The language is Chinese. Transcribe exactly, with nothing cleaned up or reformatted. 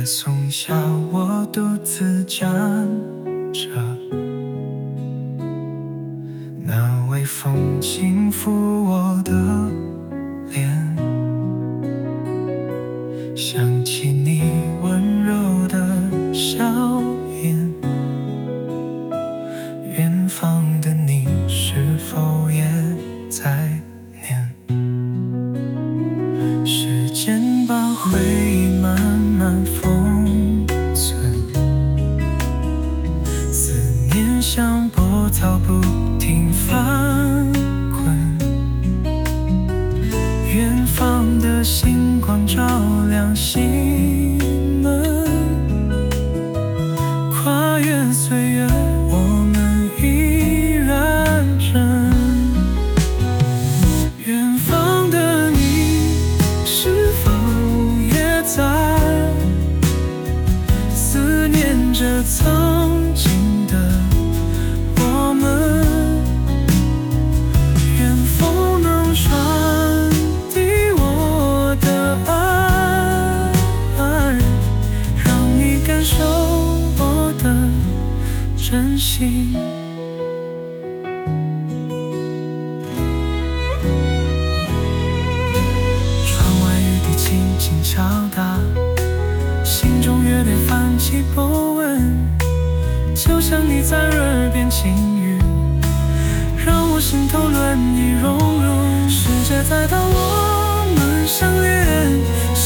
松下，我独自站着，那微风轻拂我的脸，想起你温柔的笑颜。远方的你是否也在念？时间把回忆慢慢封存，思念像波涛不停翻滚。远方的星光照亮心门，跨越岁月，我们依然真。远方的你是否也在思念着曾经的我们？愿风能传递我的爱，让你感受我的真心。窗外雨滴轻轻敲打，心中乐队泛起波纹，就像你在耳边轻语，让我心头暖意融融。世界再大，我们相恋，